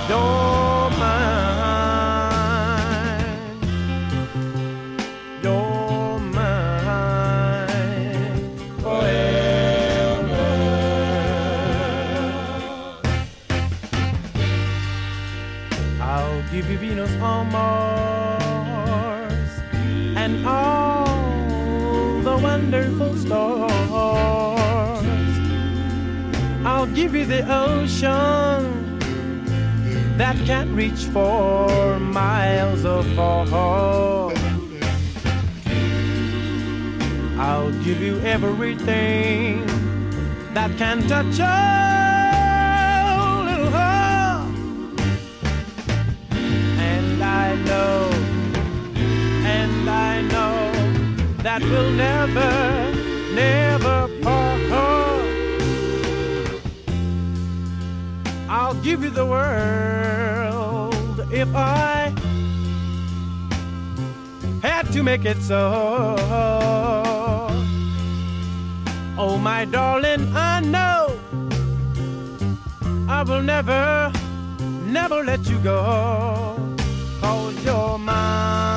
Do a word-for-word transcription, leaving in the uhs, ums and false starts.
You're mine. You're mine forever. I'll give you Venus on Mars and all the wonderful stars. I'll give you the ocean that can't reach for miles afar. I'll give you everything that can touch a little heart. And I know, and I know that we'll never, never part. I'll give you the world if I had to make it so. Oh, my darling, I know I will never, never let you go, 'cause you're mine.